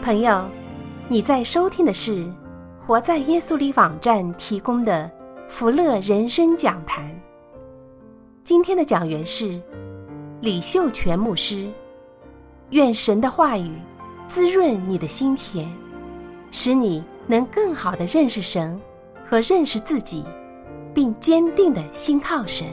朋友，你在收听的是活在耶稣里网站提供的福乐人生讲坛。今天的讲员是李秀全牧师。愿神的话语滋润你的心田，使你能更好地认识神和认识自己，并坚定地信靠神。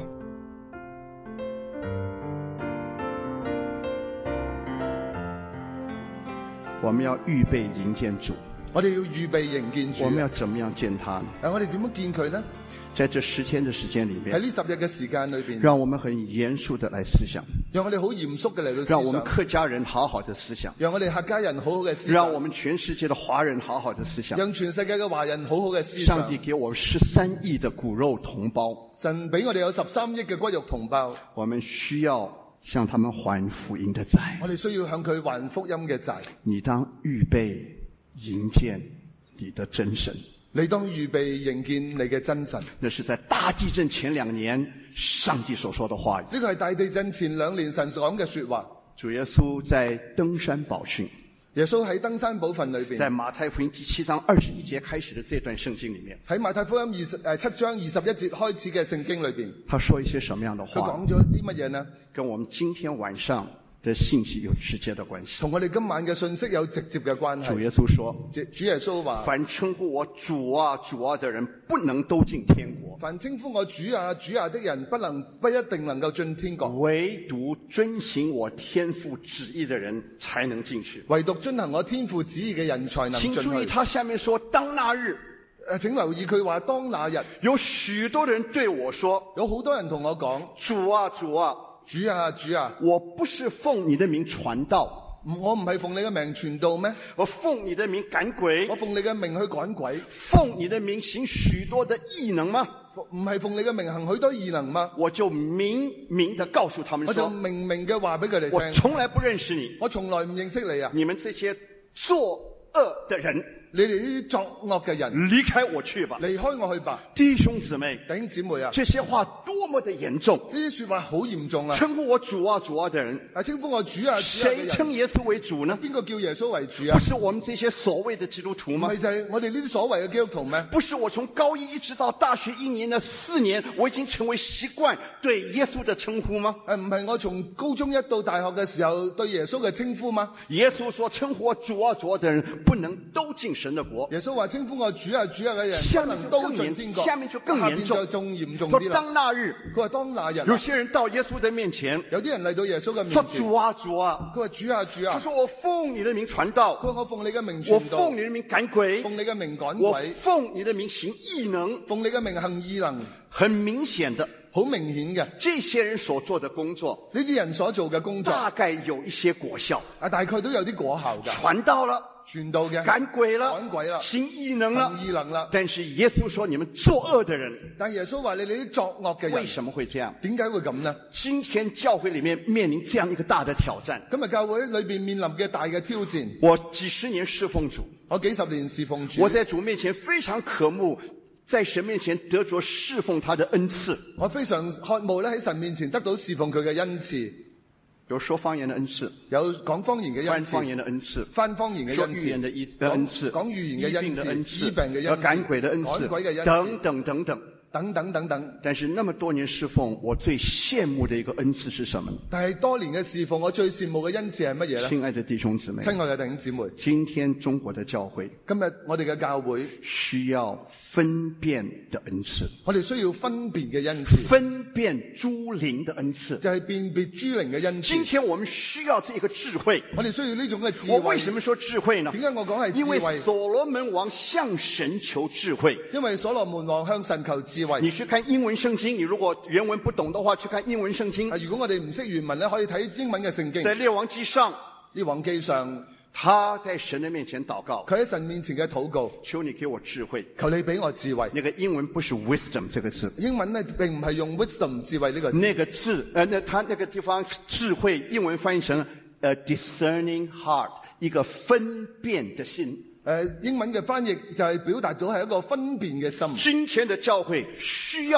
我們要預備迎見主。 我哋要預備迎見主。 我們要怎麼樣見他呢？ 我哋點樣見佢呢？ 在這10天的時間裏面， 喺呢10日嘅時間裏邊， 讓我們很嚴肅地來思想， 讓我哋好嚴肅嘅嚟到思想， 讓我們客家人好好的思想， 讓我哋客家人好好嘅思想， 讓我們全世界的華人好好的思想， 讓全世界嘅華人好好嘅思想。 上帝給我們13億的骨肉同胞， 神俾我哋有13億嘅骨肉同胞， 我們需要向他們還福音的債。 我哋需要向佢還福音嘅債。 你當預備迎見你的真神。 你當預備迎見你嘅真神。 那是在大地震前2年上帝所說的話語。 呢個係大地震前2年神所講嘅說話。 主耶穌在登山寶訓， 耶穌喺登山寶訓裏邊， 在馬太福音第7章21節開始的這段聖經裏面， 喺馬太福音7章21節開始嘅聖經裏邊， 他說一些什麼樣的話？ 佢講咗啲乜嘢呢？ 跟我們今天晚上的信息有直接的關係， 同我哋今晚嘅信息有直接嘅關係。 主耶穌說， 主耶穌話， 凡稱呼我主啊主啊的人，不能都進天國。 凡稱呼我主啊主啊的人，不一定能夠進天國。 唯獨遵行我天父旨意的人才能進去。 唯獨遵行我天父旨意嘅人才能進去。 請注意，他下面說，當那日， 請留意佢話，當那日有許多人對我說， 有好多人同我講， 主啊主啊主啊主啊， 我不是奉你的名傳道， 我唔係奉你嘅名傳道咩？ 我奉你的名趕鬼， 我奉你嘅名去趕鬼， 奉你的名行許多的異能嗎？ 唔係奉你嘅名行許多異能嗎？ 我就明明地告訴他們說， 我就明明嘅話俾佢哋聽， 我從來不認識你， 我從來唔認識你啊！ 你們這些作惡的人， 你哋呢啲作惡嘅人， 離開我去吧， 離開我去吧。 弟兄姊妹， 弟兄姊妹啊， 這些話多麼的嚴重， 呢啲說話好嚴重啊！ 稱呼我主啊主啊的人， 稱呼我主啊主啊嘅人， 誰稱耶穌為主呢？ 邊個叫耶穌為主啊？ 不是我們這些所謂的基督徒嗎？ 唔係就係我哋呢啲所謂嘅基督徒咩？ 不是我從高一一直到大學1年的4年，我已經成為習慣對耶穌的稱呼嗎？ 唔係我從高中一到大學嘅時候對耶穌嘅稱呼嗎？ 耶穌說，稱呼我主啊主啊的人，不能都進神的國。 耶穌話稱呼我主啊主啊嘅人， 下面不能都進天國。 下面就更嚴重， 仲嚴重啲啦。 當那日， 佢話當那日， 有些人到耶穌的面前， 有啲人嚟到耶穌嘅面前， 說主啊主啊， 佢話主啊主啊， 他說我奉你的名傳道， 佢話我奉你嘅名傳道， 我奉你的名趕鬼， 奉你嘅名趕我鬼， 奉你的名行異能， 奉你嘅名行異能。 很明顯的， 好明顯嘅， 這些人所做的工作， 呢啲人所做嘅工作， 大概有一些果效， 大概都有啲果效嘅， 傳道了， 傳道嘅， 趕鬼了， 趕鬼啦， 行異能了， 行異能啦。 但是耶穌說，你們作惡的人， 但耶穌話你哋啲作惡嘅人， 為什麼會這樣？ 點解會咁呢？ 今天教會裏面面臨這樣一個大的挑戰。 今日教會裏邊面臨嘅大嘅挑戰， 我幾十年侍奉主， 我幾十年侍奉主， 我在主面前非常渴慕，在神面前得着侍奉他的恩賜。 我非常渴慕咧喺神面前得到侍奉佢嘅恩賜， 有說方言的恩賜， 有講方言嘅恩賜， 翻方言的恩賜， 翻方言嘅恩賜， 說預言的恩賜， 講預言嘅恩賜，醫病嘅恩賜， 趕鬼的恩賜， 趕鬼嘅恩賜， 等等等等。 等等等等。 但是那麼多年侍奉，我最羨慕的一個恩賜是什麼呢？ 但係多年嘅侍奉，我最羨慕嘅恩賜係乜嘢呢？ 親愛的弟兄姊妹， 親愛嘅弟兄姊妹， 今天中國的教會， 今日我哋嘅教會需要分辨的恩賜， 我哋需要分辨嘅恩賜， 分辨諸靈的恩賜， 就係辨別諸靈嘅恩賜。 今天我們需要這個智慧， 我哋需要呢種嘅智慧。 我為什麼說智慧呢？ 點解我講係智慧？ 因為所羅門王向神求智慧， 因為所羅門王向神求智慧。 你去看英文聖經，你如果原文不懂的話，去看英文聖經。 如果我哋唔識原文咧，可以睇英文嘅聖經。 在列王記上， 列王記上， 他在神的面前禱告， 佢喺神面前嘅禱告， 求你給我智慧， 求你俾我智慧。 那個英文不是 wisdom 這個字， 英文呢並唔係用 wisdom 智慧呢個字。 那個字，他那個地方智慧，英文翻譯成discerning heart，一個分辨的心。 英文嘅翻譯就係表達咗係一個分辨嘅心。 今天的教會需要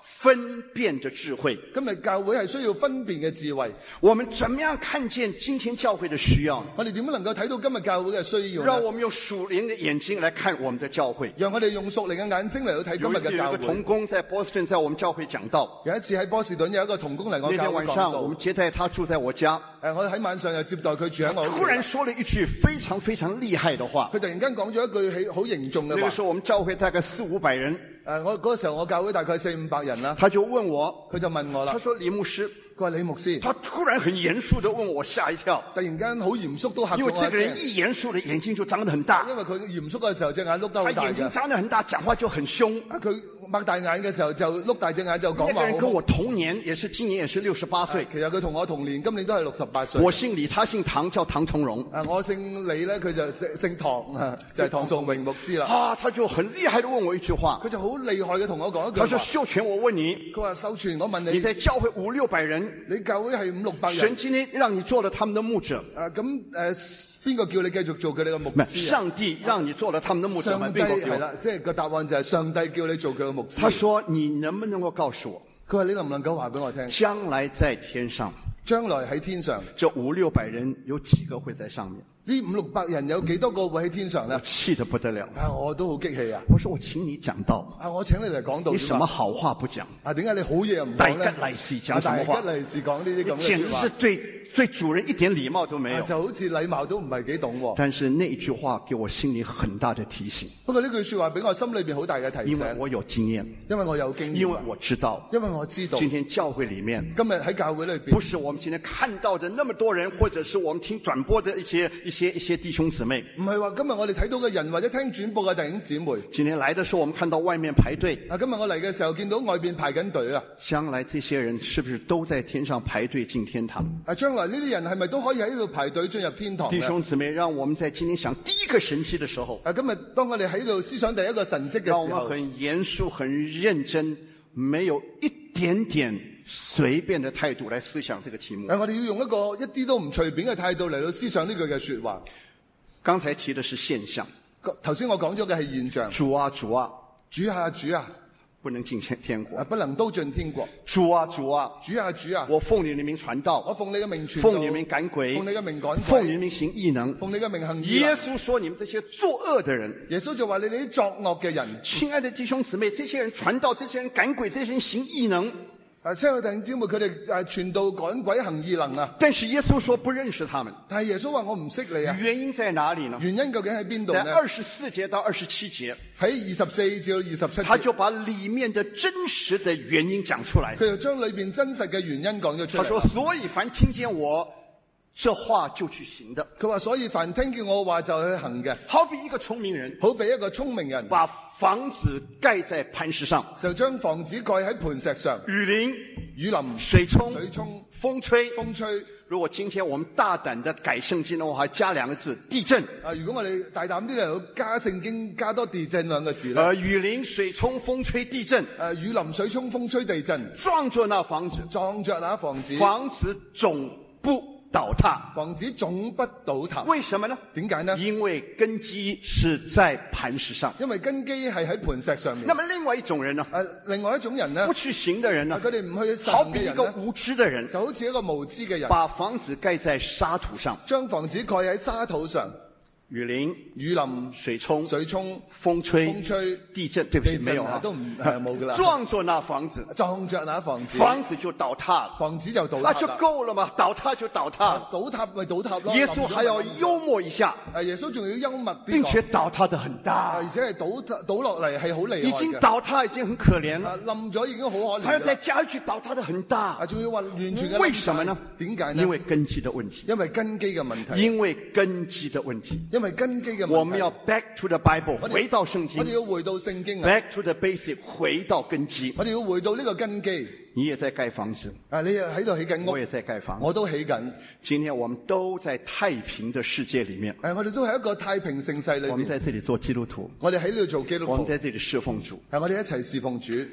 分辨的智慧。 今日教會係需要分辨嘅智慧。 我們怎麼樣看見今天教會的需要呢？ 我哋點樣能夠睇到今日教會嘅需要呢？ 讓我們用屬靈的眼睛來看我們的教會。 讓我哋用屬靈嘅眼睛嚟到睇今日嘅教會。 有一個同工在波士頓在我們教會講道。 有一次喺波士頓有一個同工嚟我那天教會講道。 晚上我們接待他住在我家。 我喺晚上又接待佢住喺我屋企。 突然說了一句非常非常厲害的話。 佢突然間講咗一句好凝重嘅話。 那個時候我們教會大概400-500人。 我嗰個時候我教會大概400-500人啦。 他就問我， 佢就問我啦。 他說李牧師， 佢話李牧師， 他突然很嚴肅地問我，嚇一跳。 突然間好嚴肅都嚇咗我一跳。 因為這個人一嚴肅的眼睛就張得很大。 因為佢嚴肅嘅時候隻眼碌得好大嘅。 他眼睛張得很大，講話就很兇。 佢擘大眼嘅時候就碌大隻眼就講話好兇。 那個人跟我同年，今年也是68歲。 其實佢同我同年，今年都係68歲。 我姓李，他姓唐，叫唐崇榮。 我姓李咧，佢就姓唐，就係唐崇榮牧師啦。 他就很厲害地問我一句話。 佢就好厲害嘅同我講一句話。 他說：秀全，我問你。 佢話秀全，我問你。 你在教會500-600人， 你教會係500-600人。 神今天讓你做了他們的牧者。 邊個叫你繼續做佢哋嘅牧師？ 上帝讓你做了他們的牧者。 上帝係啦，即係個答案就係上帝叫你做佢嘅牧師。 他說：你能不能夠告訴我？ 佢話你能唔能夠話俾我聽？ 將來在天上， 將來喺天上， 這500-600人有幾個會在上面？ 呢500-600人有幾多個會喺天上呢？ 我氣得不得了。 我都好激氣啊！ 我說我請你講道。 我請你嚟講道。 你什麼好話不講？ 點解你好嘢唔講呢？ 大吉利是講什麼話？ 大吉利是講呢啲咁嘅話。 簡直是對主人一點禮貌都沒有。 就好似禮貌都唔係幾懂。 但是那一句話給我心裏很大的提醒。 不過呢句說話俾我心裏邊好大嘅提醒。 因為我有經驗。 因為我有經驗。 因為我知道。 因為我知道。 今天教會裏面。 今日喺教會裏邊。 不是我們今天看到的那麼多人，或者是我們聽轉播的一些弟兄姊妹。 唔係話今日我哋睇到嘅人或者聽轉播嘅弟兄姊妹。 今天來的時候，我們看到外面排隊。 今日我嚟嘅時候見到外邊排緊隊啊。將來這些人是不是都在天上排隊進天堂？ 將來呢啲人係咪都可以喺呢度排隊進入天堂？ 弟兄姊妹，讓我們在今天想第一個神蹟的時候， 今日當我哋喺度思想第一個神蹟嘅時候， 讓我們很嚴肅、很認真，沒有一點點隨便的態度來思想這個題目。 我哋要用一個一啲都唔隨便嘅態度嚟到思想呢句嘅說話。 剛才提的是現象， 頭先我講咗嘅係現象。 主啊，主啊， 主啊，主啊， 不能進天國， 不能都進天國。 主啊，主啊， 主啊，主啊， 我奉你的名傳道， 我奉你嘅名傳道， 奉你的名趕鬼， 奉你嘅名趕鬼， 奉你的名行異能， 奉你嘅名行異能。 耶穌說：你們這些作惡的人， 耶穌就話你哋啲作惡嘅人， 親愛的弟兄姊妹，這些人傳道，這些人趕鬼，這些人行異能。 親愛的弟兄姊妹，佢哋傳道趕鬼行異能啊！ 但是耶穌說不認識他們。 但係耶穌話我唔識你啊！ 原因在哪裡呢？ 原因究竟喺邊度呢？ 在24節到27節， 喺24至27節， 他就把裡面的真實的原因講出來。 佢就將裏邊真實嘅原因講咗出嚟。 他說：所以凡聽見我這話就去行的。 佢話：所以凡聽見我話就去行嘅， 好比一個聰明人， 好比一個聰明人， 把房子蓋在磐石上， 就將房子蓋喺磐石上，雨淋， 水沖，風吹。如果今天我們大膽地改聖經的話，還加2個字：地震。 如果我哋大膽啲嚟加聖經，加多地震2個字咧。 雨淋、水沖、風吹、地震。 雨淋、水沖、風吹、地震。 撞着那房子，房子總不倒塌， 房子總不倒塌。 為什麼呢？ 點解呢？ 因為根基是在磐石上。 因為根基係喺磐石上面。 那麼另外一種人呢？ 另外一種人呢？ 不去行的人呢？ 佢哋唔去行嘅人呢？ 好比一個無知的人， 就好似一個無知嘅人， 把房子蓋在沙土上， 將房子蓋喺沙土上。雨淋、水沖、風吹、 地震，對不起，沒有啊， 都冇噶啦。 撞着那房子，房子就倒塌了，那就夠了嘛，倒塌就倒塌， 倒塌咪倒塌咯。 耶穌還要幽默一下， 耶穌仲要幽默啲， 並且倒塌得很大， 而且係倒落嚟係好厲害嘅， 已經倒塌已經很可憐了， 冧咗已經好可憐， 還要再加一句倒塌得很大， 仲要話完全嘅。 為什麼呢？ 點解呢？ 因為根基的問題， 因為根基嘅問題， 因為根基的問題。 因為根基嘅問題， 我們要 back to the Bible， 回到聖經。 我哋要回到聖經啊 ，back to the basic， 回到根基。 我哋要回到呢個根基。 你也在蓋房子， 你又喺度起緊屋， 我也在蓋房子， 我都起緊。 今天我們都在太平的世界裡面， 我哋都係一個太平盛世裡面。 我們在這裡做基督徒， 我哋喺呢度做基督徒， 我們在這裡侍奉主， 我哋一齊侍奉主。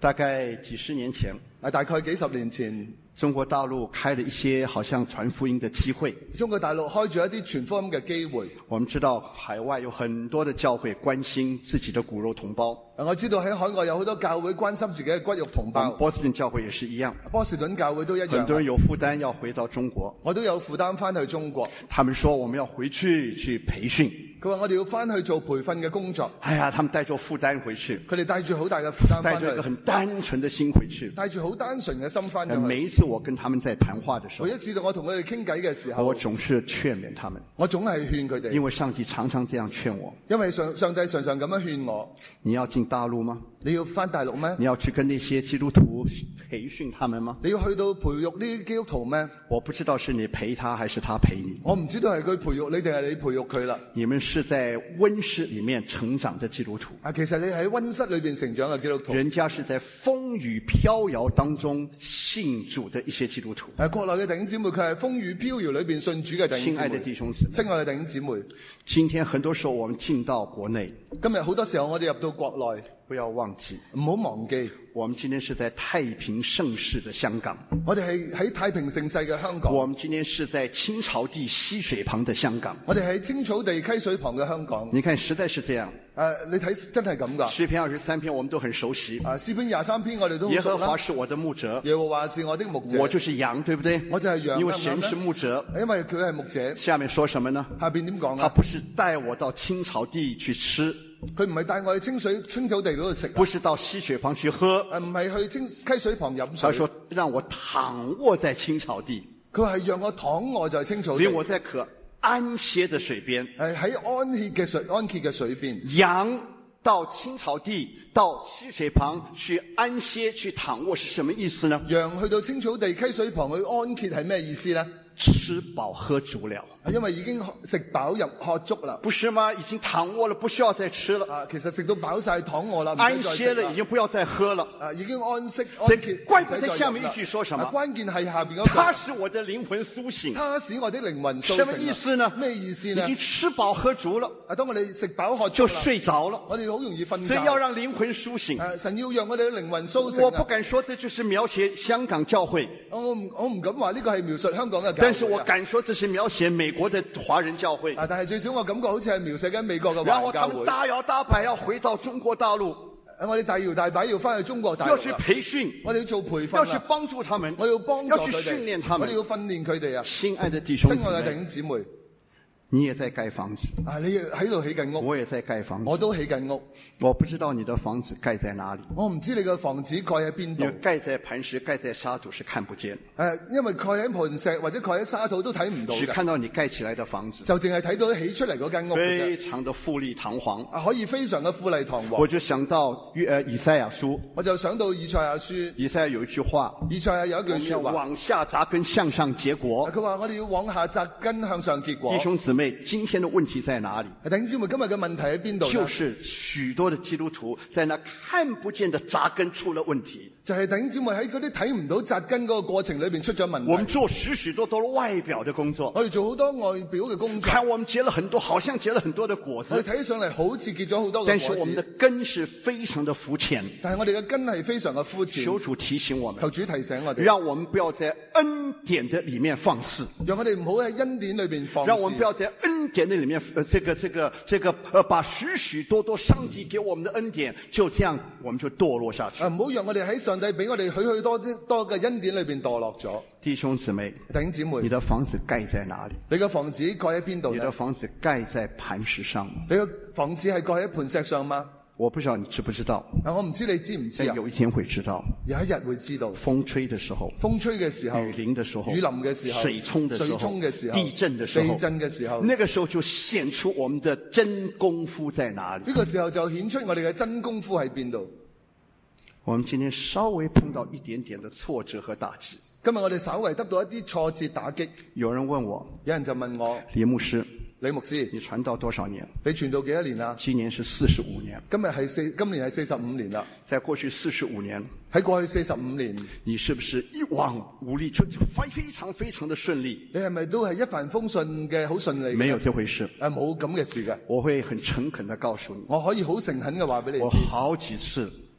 大概几十年前， 大概幾十年前， 中國大陸開了一些好像傳福音的機會。 中國大陸開咗一啲傳福音嘅機會。 我們知道海外有很多的教會關心自己的骨肉同胞。 我知道喺海外有好多教會關心自己嘅骨肉同胞。 波士頓教會也是一樣。 波士頓教會都一樣。 很多人有負擔要回到中國。 我都有負擔翻去中國。 他們說我們要回去培訓。 佢話我哋要翻去做培訓嘅工作。 哎呀，他們帶着負擔回去。 佢哋帶住好大嘅負擔翻去。 帶着一個很單純的心回去。 帶住好單純嘅心翻去。 每一次我跟他們在談話的時候， 每一次我同佢哋傾偈嘅時候， 我總是勸勉他們。 我總係勸佢哋。 因為上帝常常這樣勸我。 因為上帝常常咁樣勸我。 你要進大陸嗎？ 你要翻大陸咩？ 你要去跟那些基督徒培訓他們嗎？ 你要去到培育呢啲基督徒咩？ 我不知道是你陪他還是他陪你。 我唔知道係佢培育你定係你培育佢啦。 你們是在溫室裡面成長的基督徒。 其實你喺溫室裏邊成長嘅基督徒。 人家是在風雨飄搖當中信主的一些基督徒。 國內嘅弟兄姊妹，佢係風雨飄搖裏邊信主嘅弟兄姊妹。 親愛的弟兄姊妹， 親愛嘅弟兄姊妹， 今天很多時候我們進到國內， 今日好多時候我哋入到國內， 不要忘記， 唔好忘記， 我們今天是在太平盛世的香港。 我哋係喺太平盛世嘅香港。 我們今天是在青草地溪水旁的香港。 我哋喺青草地溪水旁嘅香港。 你看，實在是這樣。 你睇真係咁噶。 詩篇23篇我們都很熟悉。 詩篇23篇我哋都好熟啦。 耶和華是我的牧者。 耶和華是我的牧者。 我就是羊，對不對？ 我就係羊。 因為神是牧者。 因為佢係牧者。 下面說什麼呢？ 下邊點講啊？ 他不是帶我到青草地去吃。 佢唔係帶我去青草地嗰度食。 不是到溪水旁去喝。 唔係去溪水旁飲水。 他說讓我躺臥在青草地。 佢係讓我躺臥在青草地。 令我在可安歇的水邊。 喺安歇嘅水邊。 羊到青草地，到溪水旁去安歇，去躺臥是什麼意思呢？ 羊去到青草地溪水旁去安歇係咩意思呢？ 吃飽喝足了。 因為已經食飽喝足啦。 不是嗎？已經躺臥了，不需要再吃了。 其實食到飽晒躺臥啦， 安歇了，已經不要再喝了。 已經安息安歇。 怪不得下面一句說什麼？ 關鍵係下邊嗰句。 他使我的靈魂甦醒。 他使我的靈魂甦醒。 什麼意思呢？ 咩意思呢？ 已經吃飽喝足了。 當我哋食飽喝足就睡着了。 我哋好容易瞓覺。 所以要讓靈魂甦醒。 神要讓我哋嘅靈魂甦醒。 我不敢說這就是描寫香港教會。 我唔敢話呢個係描述香港嘅教會。 但是我敢說這是描寫美國的華人教會。 但係最少我感覺好似係描寫緊美國嘅華人教會。 然後他們大搖大擺要回到中國大陸。 我哋大搖大擺要翻去中國大陸。 要去培訓。 我哋要做培訓。 要去幫助他們。 我要幫助佢哋。 要去訓練他們。 我哋要訓練佢哋啊！ 親愛的弟兄姊妹。 親愛的弟兄姊妹。 你也在蓋房子。 你喺度起緊屋。 我也在蓋房子。 我都起緊屋。 我不知道你的房子蓋在哪裡。 我唔知你嘅房子蓋喺邊度。 蓋在磐石、蓋在沙土是看不見。 因為蓋喺磐石或者蓋喺沙土都睇唔到嘅。 只看到你蓋起來的房子。 就淨係睇到起出嚟嗰間屋。 非常的富麗堂皇。 可以非常嘅富麗堂皇。 我就想到以賽亞書。 我就想到以賽亞書。 以賽亞有一句話。 以賽亞有一句說話。 往下扎根向上結果。 佢話我哋要往下扎根向上結果。 弟兄姊妹，今天的問題在哪裡？ 弟兄姊妹，今日嘅問題喺邊度？ 就是許多的基督徒在那看不見的扎根出了問題。 就係弟兄姊妹喺嗰啲睇唔到扎根嗰個過程裏邊出咗問題。 我們做許多外表的工作。 我哋做好多外表嘅工作。 看我們結了很多，好像結了很多的果子。 我哋睇起上嚟好似結咗好多嘅果子。 但是我們的根是非常的膚淺。 但係我哋嘅根係非常嘅膚淺。 求主提醒我們。 求主提醒我哋。 讓我們不要在恩典的裡面放肆。 讓我哋唔好喺恩典裏邊放肆。 讓我們不要在恩典的裡面，把許許多多上帝給我們的恩典，就這樣我們就墮落下去。 唔好讓我哋喺上帝俾我哋許多嘅恩典裏邊墮落咗。 弟兄姊妹，你的房子蓋在哪裡？ 你嘅房子蓋喺邊度？ 你的房子蓋在磐石上嗎？ 你嘅房子係蓋喺磐石上嗎？ 我不知道你知不知道。 我唔知你知唔知啊？ 有一天會知道。 有一日會知道。 風吹的時候。 風吹嘅時候。 雨淋的時候。 雨淋嘅時候。 水沖的時候。 水沖嘅時候。 地震的時候。 地震嘅時候。 那個時候就顯出我們的真功夫在哪裡。 呢個時候就顯出我哋嘅真功夫喺邊度。 我們今天稍微碰到一點點的挫折和打擊。 今日我哋稍微得到一啲挫折打擊。 有人問我。 有人就問我。 李牧師。 李牧師， 你傳道多少年？ 你傳道幾多年啊？ 今年是45年。 今年係45年啦。 在過去45年， 喺過去45年， 你是不是一往無利，就非常非常的順利？ 你係咪都係一帆風順嘅，好順利？ 沒有這回事。 冇咁嘅事嘅。 我會很誠懇地告訴你， 我可以好誠懇嘅話俾你知。 我好幾次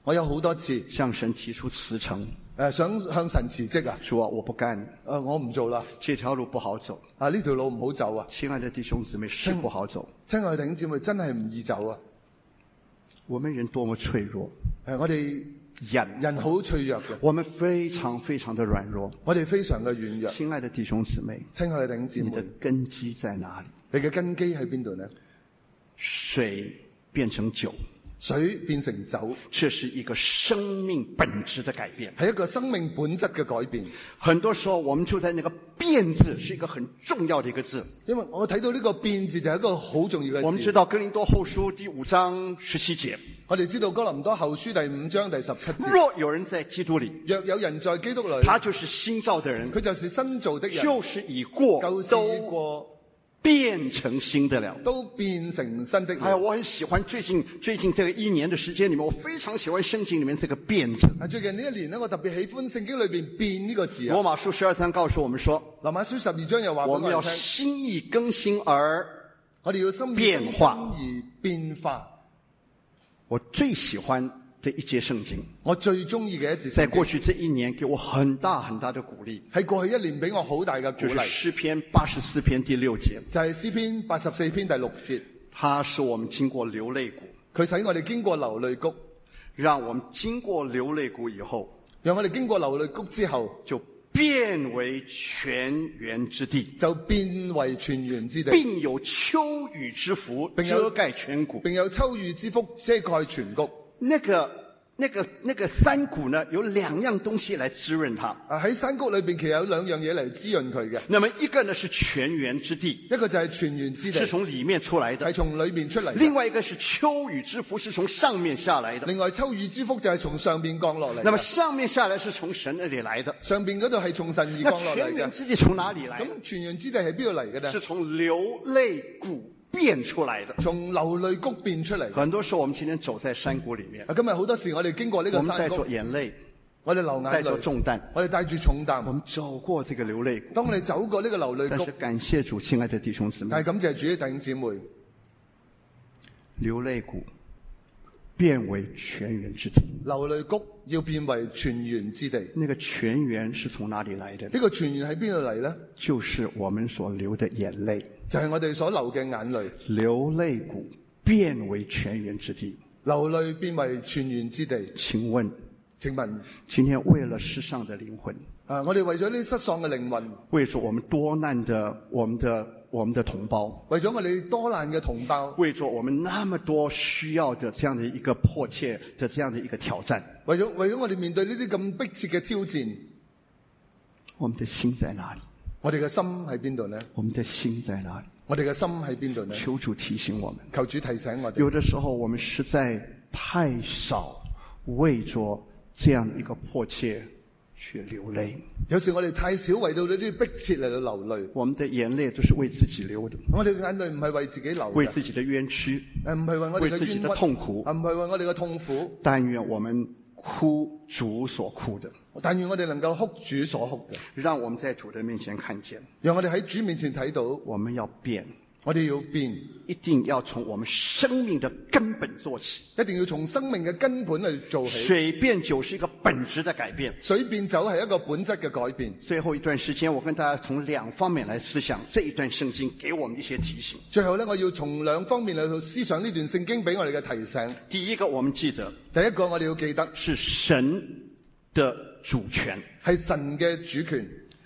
我有好多次向神提出辭呈， 想向神辭職啊， 說我不幹， 我唔做啦， 這條路不好走， 呢條路唔好走啊。 親愛的弟兄姊妹，是不好走。 親愛的弟兄姊妹，真係唔易走啊。 我們人多麼脆弱， 我哋人好脆弱嘅， 我們非常非常的軟弱， 我哋非常嘅軟弱。 親愛的弟兄姊妹， 親愛的弟兄姊妹， 你的根基在哪裡？ 你嘅根基喺邊度呢？ 水變成酒， 水變成酒， 這是一個生命本質的改變， 係一個生命本質嘅改變。 很多時候我們就在那個變字是一個很重要的一個字， 因為我睇到呢個變字就係一個好重要嘅字。 我們知道哥林多後書第5章17節， 我哋知道哥林多後書第5章第17節， 若有人在基督裡， 若有人在基督裡， 他就是新造的人， 佢就是新造的人， 就是已過都變成新的了， 都變成新的了。 我很喜歡最近這個1年的時間裡面，我非常喜歡聖經裡面這個變字。 最近呢一年呢，我特別喜歡聖經裏邊變呢個字啊。 羅馬書12章告訴我們說， 羅馬書12章又話俾我哋聽， 我們要心意更新而我哋要心意變化而變化。 我最喜歡的一節聖經， 我最中意嘅一節聖經， 在過去這1年給我很大很大的鼓勵， 喺過去1年俾我好大嘅鼓勵， 就是詩篇84篇第6節， 就係詩篇84篇第6節， 它使我們經過流淚谷， 佢使我哋經過流淚谷， 讓我們經過流淚谷以後， 讓我哋經過流淚谷之後， 就變為泉源之地， 就變為泉源之地， 並有秋雨之福遮蓋全谷， 並有秋雨之福遮蓋全谷。 那個山谷呢，有2樣東西來滋潤它。 喺山谷裏邊其實有2樣嘢嚟滋潤佢嘅。 那麼一個呢是泉源之地， 一個就係泉源之地， 是從裡面出來的， 係從裏面出嚟。 另外一個是秋雨之福，是從上面下來的。 另外秋雨之福就係從上面降落嚟。 那麼上面下來是從神那裡來的， 上邊嗰度係從神而降落嚟嘅。 泉源之地從哪裡來？ 咁泉源之地係邊度嚟嘅呢？ 是從流淚谷變出來的， 從流淚谷變出嚟。 很多時候我們今天走在山谷裡面， 今日好多時我哋經過呢個山谷， 我們帶着眼淚， 我哋流眼淚， 帶着重擔， 我哋帶住重擔， 我們走過這個流淚谷。 當你走過呢個流淚谷， 但是感謝主，親愛的弟兄姊妹， 但係感謝主嘅弟兄姊妹， 流淚谷變為泉源之地， 流淚谷要變為泉源之地。 那個泉源是從哪裡來的？ 呢個泉源喺邊度嚟呢？ 就是我們所流的眼淚， 就係我哋所流嘅眼淚。 流淚谷變為泉源之地， 流淚變為泉源之地。 請問今天為了世上的靈魂， 我哋為咗呢失喪嘅靈魂， 為咗我們多難的我們的同胞， 為咗我哋多難嘅同胞， 為咗我們那麼多需要的這樣的一個迫切的這樣的一個挑戰， 為咗我哋面對呢啲咁迫切嘅挑戰， 我們的心在哪裡？ 我哋嘅心喺邊度呢？ 我們的心在哪裡？ 我哋嘅心喺邊度呢？ 求主提醒我們， 求主提醒我哋。 有的時候我們實在太少為着這樣一個迫切去流淚， 有時我哋太少為到呢啲迫切嚟到流淚。 我們的眼淚都是為自己流的， 我哋嘅眼淚唔係為自己流的， 為自己的冤屈， 唔係為我哋嘅為自己的痛苦， 唔係為我哋嘅痛苦。 但願我們哭主所哭的， 但願我哋能夠哭主所哭嘅， 讓我們在主的面前看見， 讓我哋喺主面前睇到， 我們要變， 我哋要變， 一定要從我們生命的根本做起， 一定要從生命嘅根本去做起。 水變酒是一個本質的改變， 水變酒係一個本質嘅改變。 最後一段時間，我跟大家從2方面來思想這一段聖經給我們一些提醒。 最後呢，我要從2方面嚟到思想呢段聖經俾我哋嘅提醒。 第一個，我們記得， 第一個我哋要記得是神的主權， 係神嘅主權。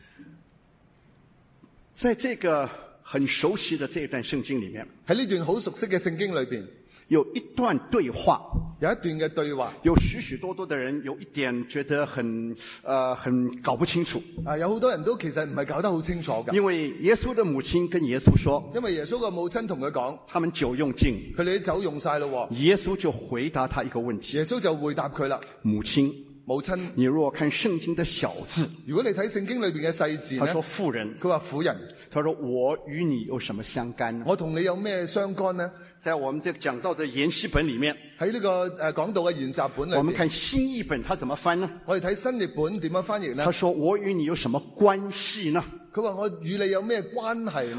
在這個很熟悉的這一段聖經裡面， 喺呢段好熟悉嘅聖經裏邊， 有一段對話， 有一段嘅對話， 有許許多多的人有一點覺得很搞不清楚。 有好多人都其實唔係搞得好清楚嘅。 因為耶穌的母親跟耶穌說， 因為耶穌嘅母親同佢講， 他們酒用盡， 佢哋啲酒用晒咯。 耶穌就回答他一個問題， 耶穌就回答佢啦， 母親， 你若看聖經的小字， 如果你睇聖經裏邊嘅細字呢， 他說婦人， 佢話婦人， 他說我與你有什麼相干呢？ 我同你有咩相干呢？ 在我們這個講道的研習本裡面， 喺呢個講道嘅研習本裏面， 我們看新譯本，他怎麼翻呢？ 我哋睇新譯本點樣翻譯呢？ 他說我與你有什麼關係呢？ 佢話我與你有咩關係呢？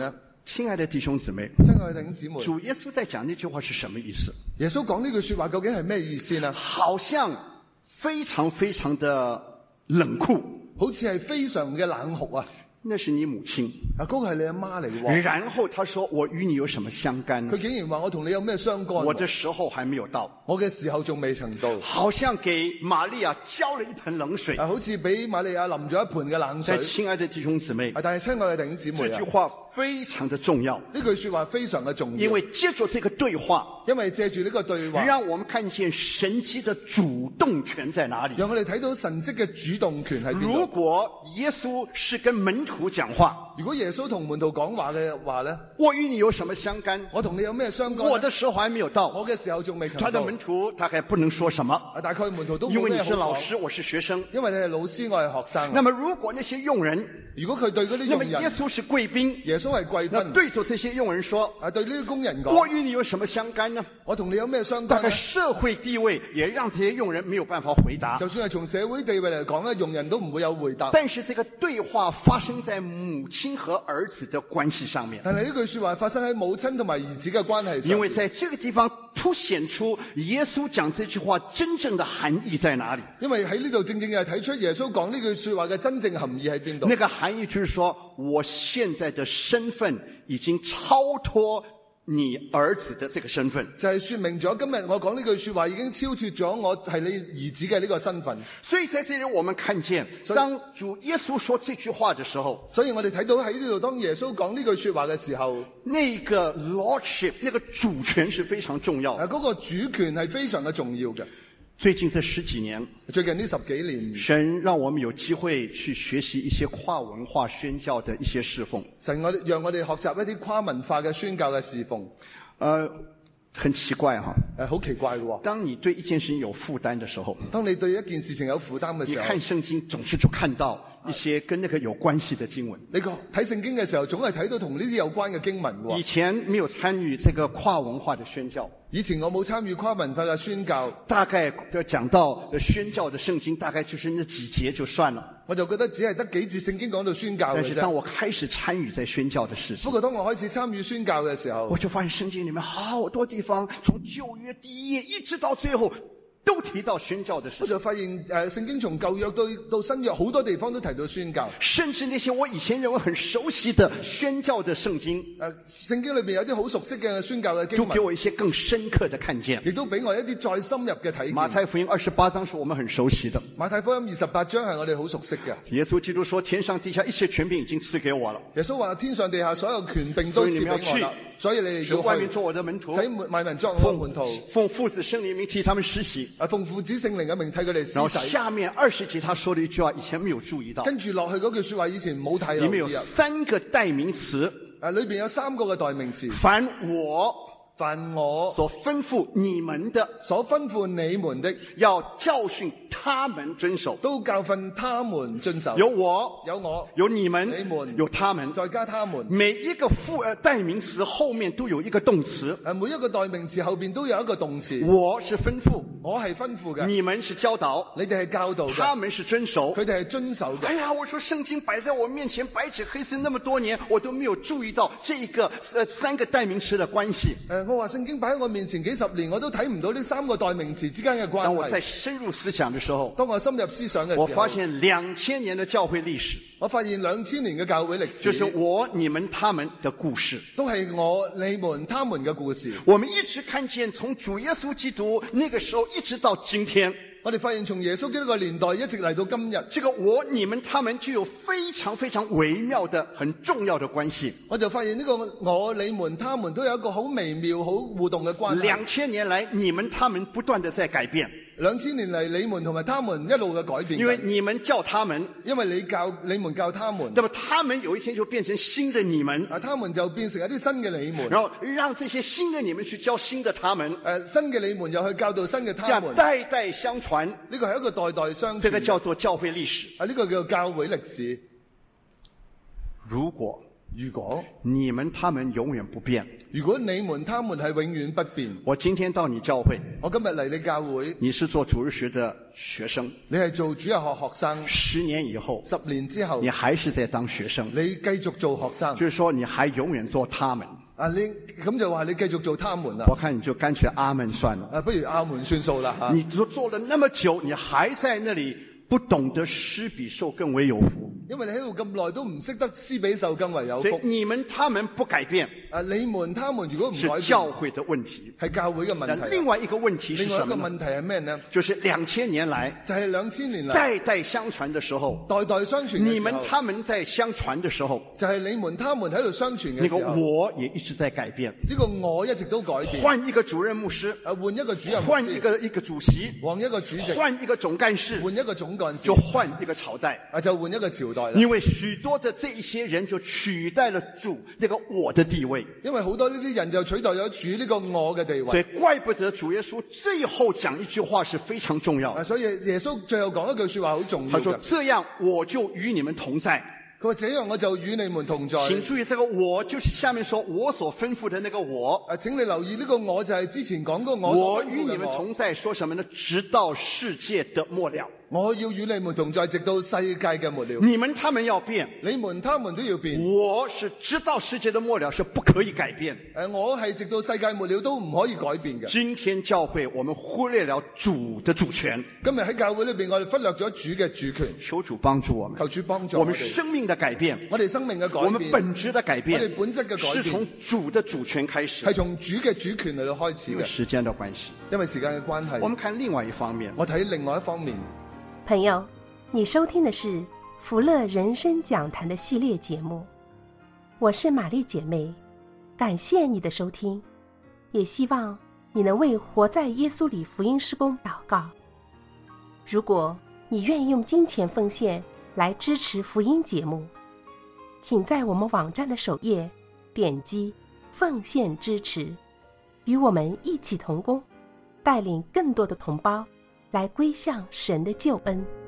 亲爱的弟兄姊妹， 親愛的弟兄姊妹， 主耶穌在講那句話是什麼意思？ 耶穌講呢句說話究竟係咩意思呢？ 好像非常非常的冷酷， 好似係非常嘅冷酷啊！ 那是你母親。 嗰個係你阿媽嚟喎。 然後他說：我與你有什麼相干呢？ 佢竟然話我同你有咩相干？ 我的時候還沒有到， 我嘅時候仲未曾到。 好像給瑪利亞澆了一盆冷水。 好似俾瑪利亞淋咗一盆嘅冷水。 但親愛的弟兄姊妹， 但係親愛嘅弟兄姊妹， 這句話非常的重要。 呢句說話非常嘅重要， 因為借助這個對話， 因為借住呢個對話， 讓我們看見神蹟的主動權在哪裡。 讓我哋睇到神蹟嘅主動權喺邊度。 如果耶穌是跟門徒講話， 如果耶穌同門徒講話嘅話呢， 我與你有什麼相干？ 我同你有咩相干？ 我的時候還沒有到， 我嘅時候仲未曾到。 他的門徒大概不能說什麼， 大概門徒都因為你是老師，我是學生。 因為你係老師，我係學生。 那麼如果那些傭人， 如果佢對嗰啲傭人， 那麼耶穌是貴賓， 耶穌係貴賓， 對着這些傭人說， 對呢啲工人講， 我與你有什麼相干呢？ 我同你有咩相干？ 大概社會地位也讓這些傭人沒有辦法回答。 就算係從社會地位嚟講呢，傭人都唔會有回答。 但是這個對話發生在母親和兒子的關係上面。 但係呢句說話發生喺母親同埋兒子嘅關係上。 因為在這個地方凸顯出耶穌講這句話真正的含義在哪裡。 因為喺呢度正正係睇出耶穌講呢句說話嘅真正含義喺邊度。 那個含義就是說，我現在的身份已經超脫你兒子的這個身份， 就係說明咗今日我講呢句說話已經超脫咗我係你兒子嘅呢個身份。 所以在這裡我們看見，當主耶穌說這句話的時候， 所以我哋睇到喺呢度當耶穌講呢句說話嘅時候， 那個 lordship 那個主權是非常重要的。 嗰個主權係非常嘅重要嘅。 最近這10幾年， 最近呢10幾年， 神讓我們有機會去學習一些跨文化宣教的一些侍奉。 神讓我哋學習一啲跨文化嘅宣教嘅侍奉。 很奇怪哈， 好奇怪嘅。 當你對一件事情有負擔的時候， 當你對一件事情有負擔嘅時候， 你看聖經總是就看到一些跟那個有關係的經文。 你睇聖經嘅時候，總係睇到同呢啲有關嘅經文。 以前沒有參與這個跨文化的宣教， 以前我冇參與跨文化嘅宣教， 大概講到宣教的聖經，大概就是那幾節就算了。 我就覺得只係得幾節聖經講到宣教嘅啫。 但是當我開始參與在宣教的事情， 不過當我開始參與宣教嘅時候， 我就發現聖經裡面好多地方，從舊約第一頁一直到最後，都提到宣教的事情。 我就發現聖經從舊約到新約好多地方都提到宣教， 甚至那些我以前認為很熟悉的宣教的聖經， 聖經裏面有啲好熟悉嘅宣教嘅經文， 都給我一些更深刻的看見， 亦都俾我一啲再深入嘅體驗。 馬太福音28章是我們很熟悉的， 馬太福音28章係我哋好熟悉嘅。 耶穌基督說：天上地下一切權柄已經賜給我了。 耶穌話：天上地下所有權柄都賜俾我啦。所以你哋要外面做我的門徒， 使萬民作我的門徒， 奉父子聖靈名替他們施洗， 奉父子聖靈嘅名替佢哋施洗。 然後下面20節他說了一句話，以前沒有注意到。 跟住落去嗰句說話，以前冇睇。 裡面有3個代名詞， 裏邊有3個嘅代名詞。 凡我所吩咐你們的， 所吩咐你們的， 要教訓他們遵守， 都教訓他們遵守。 有我，有你們，有他們， 再加他們。 每一個代名詞後面都有一個動詞， 每一個代名詞後邊都有一個動詞。 我是吩咐， 我係吩咐嘅； 你們是教導， 你哋係教導嘅； 他們是遵守， 佢哋係遵守嘅。 哎呀，我說聖經擺在我面前白紙黑字那麼多年，我都沒有注意到這個3個代名詞的關係。 我話聖經擺喺我面前幾十年，我都睇唔到呢3個代名詞之間嘅關係。 當我在深入思想的時候， 當我深入思想嘅時候， 我發現2000年的教會歷史， 我發現2000年嘅教會歷史， 就是我、你們、他們的故事， 都係我、你們、他們嘅故事。 我們一直看見從主耶穌基督那個時候一直到今天， 我哋發現從耶穌基督嘅年代一直嚟到今日， 這個我、你們、他們具有非常非常微妙的、很重要的關係。 我就發現呢個我、你們、他們都有一個好微妙、好互動嘅關係。 2000年來，你們、他們不斷地在改變。 2000年嚟，你們同埋他們一路嘅改變。 因為你們叫他們， 因為你們教他們， 那麼他們有一天就變成新的你們， 他們就變成一啲新嘅你們， 然後讓這些新的你們去教新的他們， 新嘅你們又去教導新嘅他們， 這樣代代相傳。 呢個係一個代代相傳， 這個叫做教會歷史。 呢個叫教會歷史。 如果如果你们他们永远不变。 如果你們他們係永遠不變， 我今天到你教會， 我今日嚟你教會， 你是做主日學的學生， 你係做主日學學生 10年以後 ，10年之後你還是在當學生， 你繼續做學生， 就是說你還永遠做他們。 你咁就話你繼續做他們啦。 我看你就乾脆阿門算了。 不如阿門算數啦嚇。 你做了那麼久，你還在那裡不懂得施比受更為有福。 因為你喺度咁耐都唔識得施比受更為有福。 所以你們他們不改變， 你們他們如果唔改變， 是教會的問題， 係教會嘅問題。 另外一個問題是什麼呢？ 另外一個問題係咩呢？ 就是2000年來， 就係2000年來代代相傳的時候， 代代相傳嘅時候， 你們他們在相傳的時候， 就係你們他們喺度相傳嘅時候， 那個我也一直在改變。 呢個我一直都改變。 換一個主任牧師， 換一個主任牧師， 換一個主席， 換一個主席， 換一個總幹事， 換一個總幹事， 就換一個朝代， 就換一個朝代啦。 因為許多的這一些人就取代了主那個我的地位， 因為好多呢啲人就取代咗主呢個我嘅地位， 所以怪不得主耶穌最後講一句話是非常重要的。 所以耶穌最後講一句說話好重要嘅， 他說：這樣我就與你們同在。 佢話這樣我就與你們同在。 請注意，這個我就是下面說我所吩咐的那個我。 請你留意呢個我就係之前講嗰個我所吩咐嘅我。 我與你們同在，說什麼呢？直到世界的末了。 我要與你們同在，直到世界嘅末了。 你們他們要變， 你們他們都要變。 我是直到世界的末了，是不可以改變。 我係直到世界末了都唔可以改變嘅。 今天教會我們忽略了主的主權。 今日喺教會裏邊，我哋忽略咗主嘅主權。 求主幫助我們， 求主幫助我們生命的改變， 我哋生命嘅改變， 我們本質的改變， 我哋本質嘅改變， 是從主的主權開始， 係從主嘅主權嚟到開始嘅。 因為時間的關係， 因為時間嘅關係， 我們看另外一方面， 我睇另外一方面。 朋友，你收聽的是福樂人生講壇的系列節目，我是瑪麗姐妹，感謝你的收聽，也希望你能為活在耶穌裡福音事工禱告。如果你願意用金錢奉獻來支持福音節目，請在我們網站的首頁點擊奉獻支持，與我們一起同工，帶領更多的同胞來歸向神的救恩。